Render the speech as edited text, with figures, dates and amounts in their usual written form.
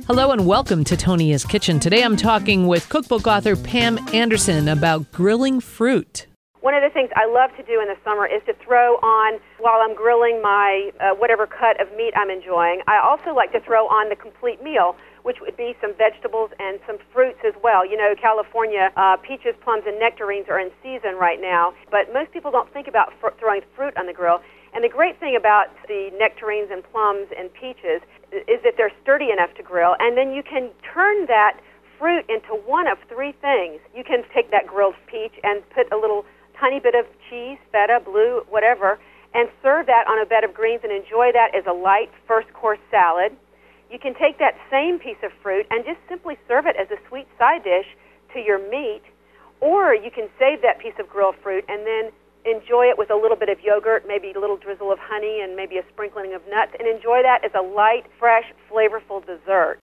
Hello and welcome to Tonia's Kitchen. Today I'm talking with cookbook author Pam Anderson about grilling fruit. One of the things I love to do in the summer is to throw on, while I'm grilling my whatever cut of meat I'm enjoying, I also like to throw on the complete meal, which would be some vegetables and some fruits as well. You know, California, peaches, plums, and nectarines are in season right now, but most people don't think about throwing fruit on the grill. And the great thing about the nectarines and plums and peaches is that they're sturdy enough to grill, and then you can turn that fruit into one of three things. You can take that grilled peach and put a little tiny bit of cheese, feta, blue, whatever, and serve that on a bed of greens and enjoy that as a light first-course salad. You can take that same piece of fruit and just simply serve it as a sweet side dish to your meat, or you can save that piece of grilled fruit and then enjoy it with a little bit of yogurt, maybe a little drizzle of honey, and maybe a sprinkling of nuts, and enjoy that as a light, fresh, flavorful dessert.